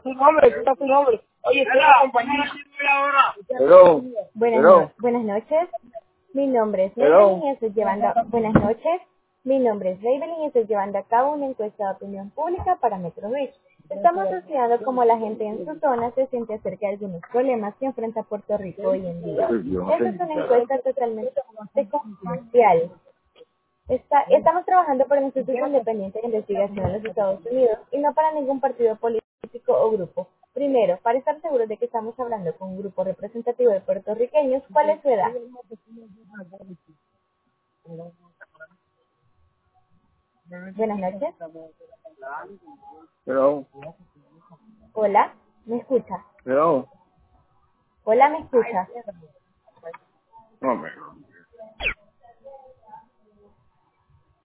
tu nombre, está tu nombre. Oye, ¿qué es la compañía? Hello. Buenas noches. Mi nombre es Hello. Maybelline y estoy llevando... Buenas noches. Mi nombre es Maybelline y estoy llevando a cabo una encuesta de opinión pública para Metro Beach. Estamos estudiando cómo la gente en su zona se siente acerca de algunos problemas que enfrenta Puerto Rico hoy en día. Esta es una encuesta totalmente confidencial. Estamos trabajando para un instituto independiente de investigación en los Estados Unidos y no para ningún partido político o grupo. Primero, para estar seguros de que estamos hablando con un grupo representativo de puertorriqueños, ¿cuál es su edad? Buenas noches. Hello. Hola, ¿me escucha? Hello. Hola, ¿me escucha? No, hombre.